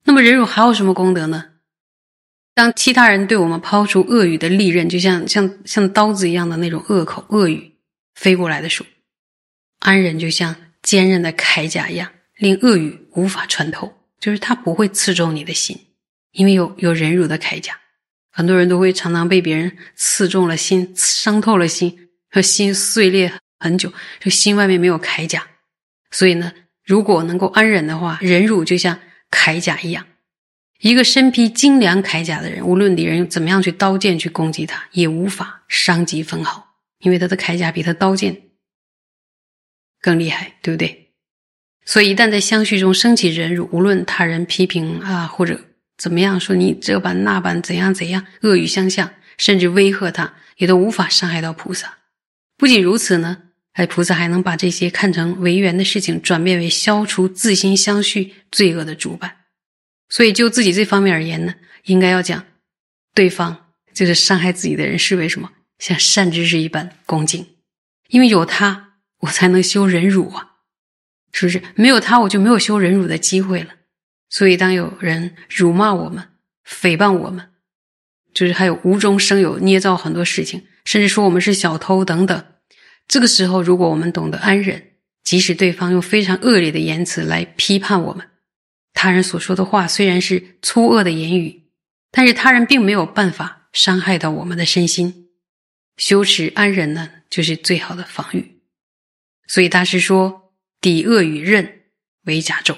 那么忍辱还有什么功德呢？当其他人对我们抛出恶语的利刃，就像刀子一样的那种恶口恶语飞过来的时候，安忍就像坚韧的铠甲一样，令恶语无法穿透，就是它不会刺中你的心，因为有忍辱的铠甲。很多人都会常常被别人刺中了心，伤透了心，和心碎裂很久，就心外面没有铠甲。所以呢，如果能够安忍的话，忍辱就像铠甲一样，一个身披精良铠甲的人，无论敌人怎么样去刀剑去攻击他，也无法伤及分毫，因为他的铠甲比他刀剑更厉害，对不对？所以一旦在相续中升起忍辱，无论他人批评或者怎么样说你这般那般怎样怎样，恶语相向，甚至威吓他，也都无法伤害到菩萨。不仅如此呢，菩萨还能把这些看成违缘的事情转变为消除自心相续罪恶的主板。所以就自己这方面而言呢，应该要讲对方就是伤害自己的人视为什么？像善知识一般恭敬，因为有他我才能修忍辱啊，是不是？没有他我就没有修忍辱的机会了。所以当有人辱骂我们诽谤我们，就是还有无中生有捏造很多事情，甚至说我们是小偷等等，这个时候如果我们懂得安忍，即使对方用非常恶劣的言辞来批判我们，他人所说的话虽然是粗恶的言语，但是他人并没有办法伤害到我们的身心。修持安忍呢，就是最好的防御。所以大师说，抵恶与刃为甲胄。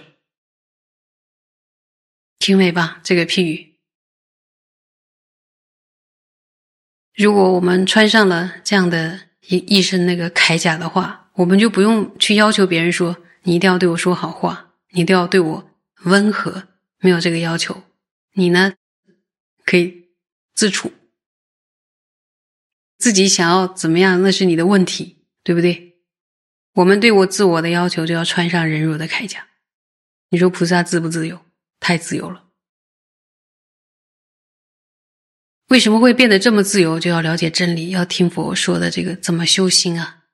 听美吧，这个譬喻。如果我们穿上了这样的一身那个铠甲的话，我们就不用去要求别人说你一定要对我说好话，你一定要对我温和，没有这个要求。你呢，可以自处，自己想要怎么样那是你的问题，对不对？我们对我自我的要求就要穿上忍辱的铠甲。你说菩萨自不自由？太自由了。为什么会变得这么自由？就要了解真理，要听佛说的这个怎么修心啊。